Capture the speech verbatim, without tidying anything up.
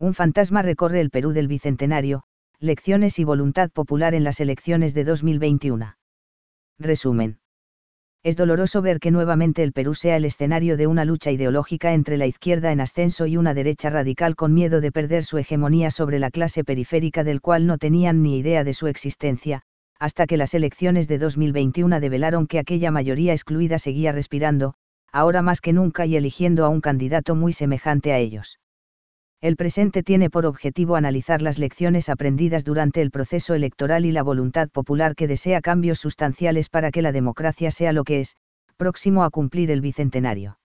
Un fantasma recorre el Perú del Bicentenario, lecciones y voluntad popular en las elecciones de dos mil veintiuno. Resumen. Es doloroso ver que nuevamente el Perú sea el escenario de una lucha ideológica entre la izquierda en ascenso y una derecha radical con miedo de perder su hegemonía sobre la clase periférica del cual no tenían ni idea de su existencia, hasta que las elecciones de dos mil veintiuno develaron que aquella mayoría excluida seguía respirando, ahora más que nunca y eligiendo a un candidato muy semejante a ellos. El presente tiene por objetivo analizar las lecciones aprendidas durante el proceso electoral y la voluntad popular que desea cambios sustanciales para que la democracia sea lo que es, próximo a cumplir el bicentenario.